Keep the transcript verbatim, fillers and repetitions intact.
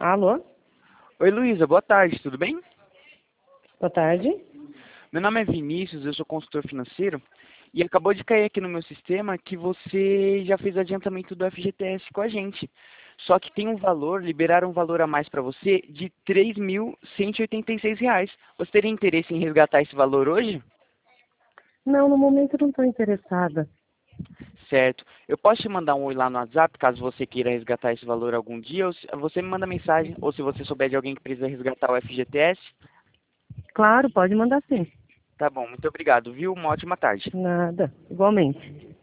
Alô? Oi, Luísa, boa tarde, tudo bem? Boa tarde. Meu nome é Vinícius, eu sou consultor financeiro e acabou de cair aqui no meu sistema que você já fez o adiantamento do F G T S com a gente. Só que tem um valor, liberaram um valor a mais para você de três mil cento e oitenta e seis reais. Você teria interesse em resgatar esse valor hoje? Não, no momento eu não estou interessada. Certo. Eu posso te mandar um oi lá no WhatsApp, caso você queira resgatar esse valor algum dia, ou se- você me manda mensagem, ou se você souber de alguém que precisa resgatar o F G T S. Claro, pode mandar sim. Tá bom, muito obrigado, viu? Uma ótima tarde. Nada. Igualmente.